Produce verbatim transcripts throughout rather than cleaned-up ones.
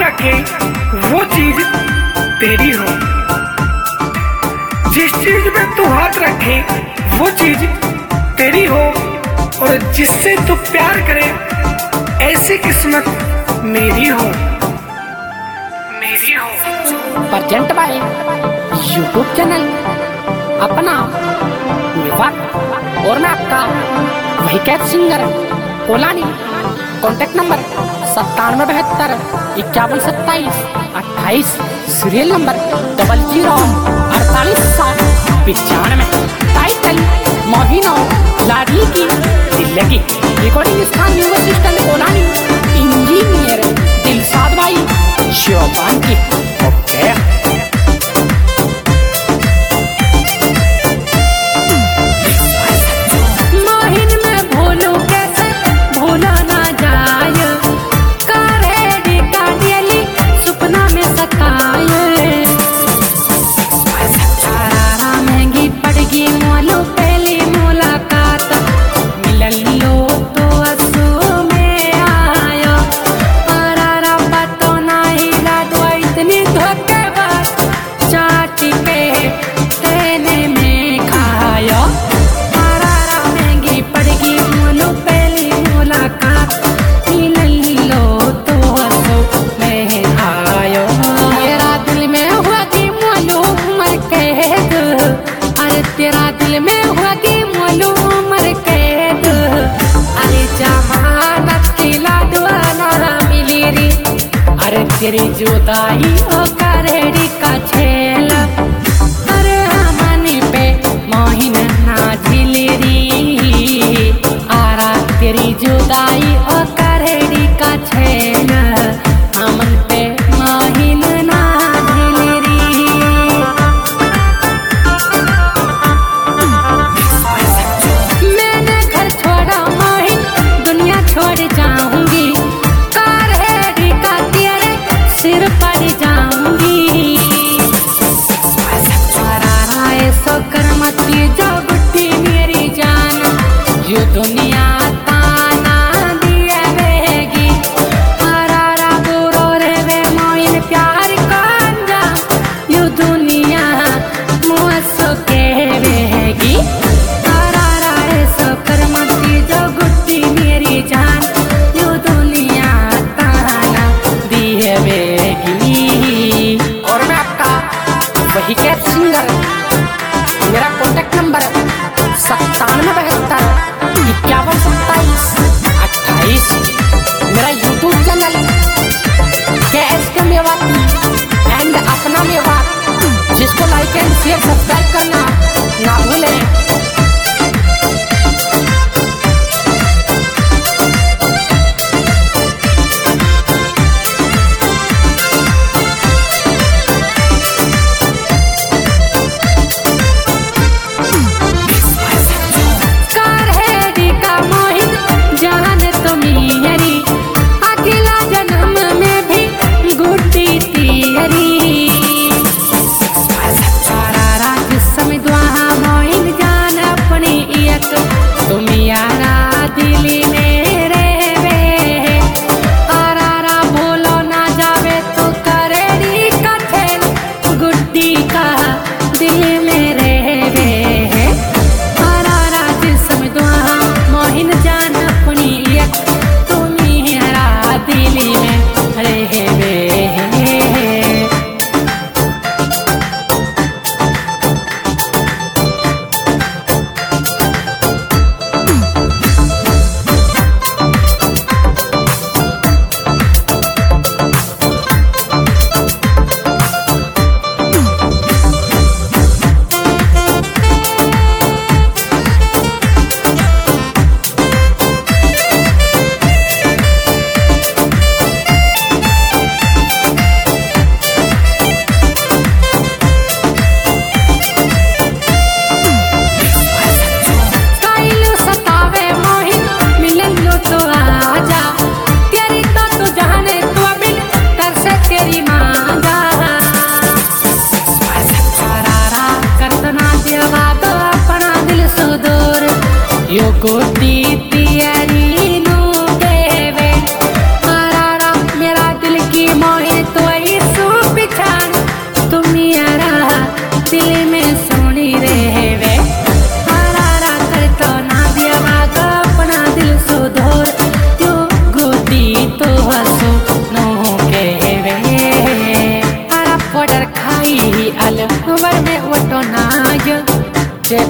रखे वो चीज तेरी हो, जिस चीज में तू हाथ रखे वो चीज तेरी हो, और जिससे तू प्यार करे ऐसी किस्मत मेरी हो, मेरी हो। प्रेजेंट बाय यूट्यूब चैनल अपना विवाद और मैं आपका वही कैद सिंगर कोलानी। कॉन्टेक्ट नंबर सत्तानवे बहत्तर इक्यावन सत्ताईस अट्ठाईस, सीरियल नंबर डबल जीरो अड़तालीस सात पिचानवे। टाइटल मोहिनो लाडली की दिल्लगी। रिकॉर्डिंग स्थान new assistant colony. Engineer Dilshad भाई शिवपान की। ओके तेरा दिल में हुआ कि मालूम मर कैद। अरे जमानत की लाडवाना मिली रे, अरे तेरी जुदाई ओ करेड़ी का छेल। अरे हमनी पे मोहिन ना झिली री, आरा तेरी जुदाई ओ करेड़ी का छेल। हमन पे मोहिन ना झिली री।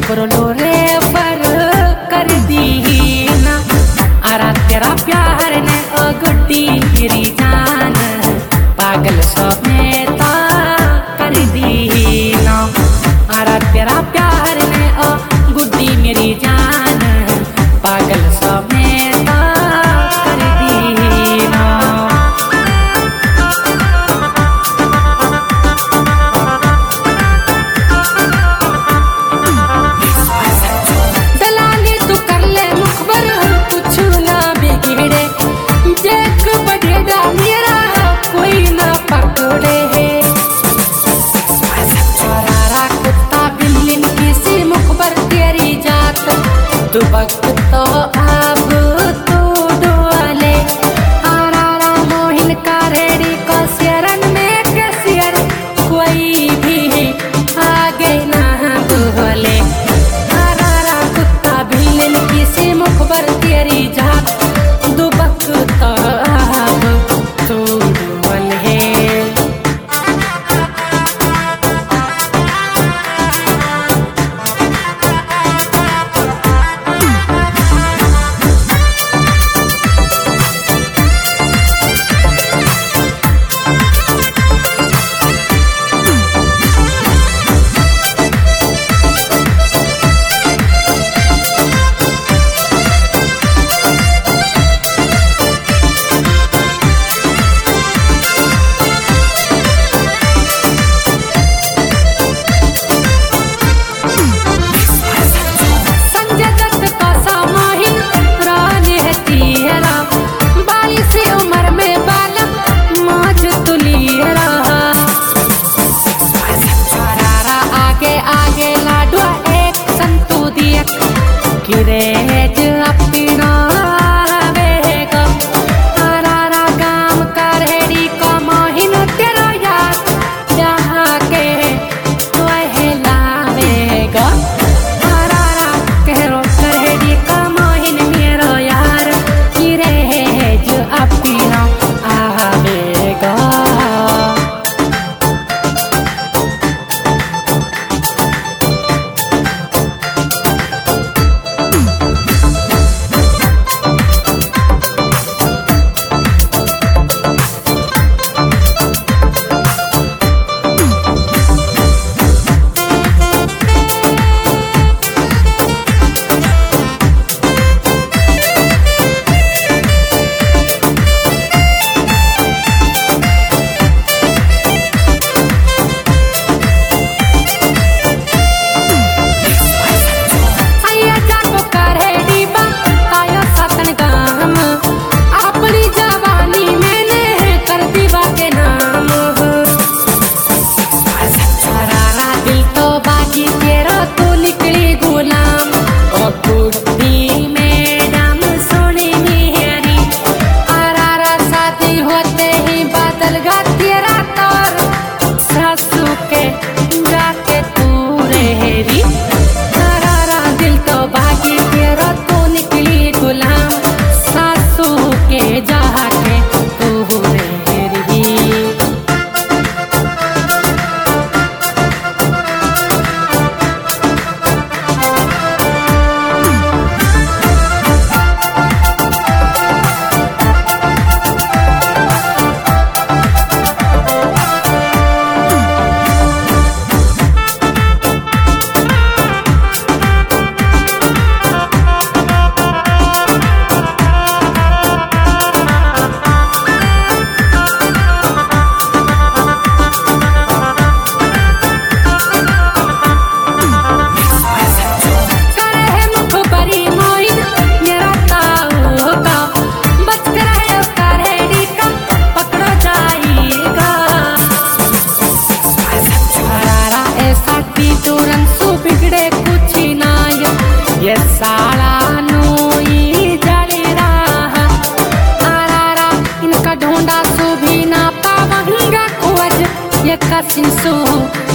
बोलो रे पर कर दी ना आरा तेरा प्यार ने ओ गुड्डी मेरी जान पागल समेता कर दी ना आरा तेरा प्यार ने ओ गुड्डी मेरी जान पागल समेता कर दी ना। दलाली तू कर ले मुखबर कुछ ना बिगड़े देख बड़ेगा मेरा कोई ना पकड़े सारा कुत्ता बिल्ली किसी मुखबर तेरी जात तू वक्त तो अब तू डोले आरा मोहिन का रेडी को शेरन में के शेर कोई भी आगे ना बोले आरा कुत्ता बिल्ली किसी मुखबर तेरी जात तू वक्त तो अब तू डोले। संजय दत्त का सामाहिन रानी है तेरा बाली से उम्र में बालम मौज तुलियरा सारा आगे आगे लाडवा एक संतू दिया गिरेज अपना वेगा आरा गाम का रेडी का मोहिन तेरा याद जहाँ के लावेगा आरा कहरो करेडी का मोहिन मेरो यार गिरेज अपना आवेगा। आया जाको करेडी बा आयो सतन गाम अपनी जवानी मैंने कर दीवा के नाम सारा दिल तो बाकी तेरा तू निकली गुलाम ओ गुड्डी मैडम सोनी मेरी आरा शादी होते ही बदल गा तेरा तौर सासू के जाके तू रेहरी सारा दिल तो बाकी तेरा तू निकली गुलाम सासू के जाके तू रेहरी। करे है मुखबरी मोहिन मेरा ताऊ का बच कर है उसका रेडी का पकड़ो जाएगा सारा ऐसा की तुरंत सु बिगड़े कुछ ही ना ये साला नोई जली रहा आरा इनका ढूंढा सु भी ना पावंगा खोज ये कसिन सु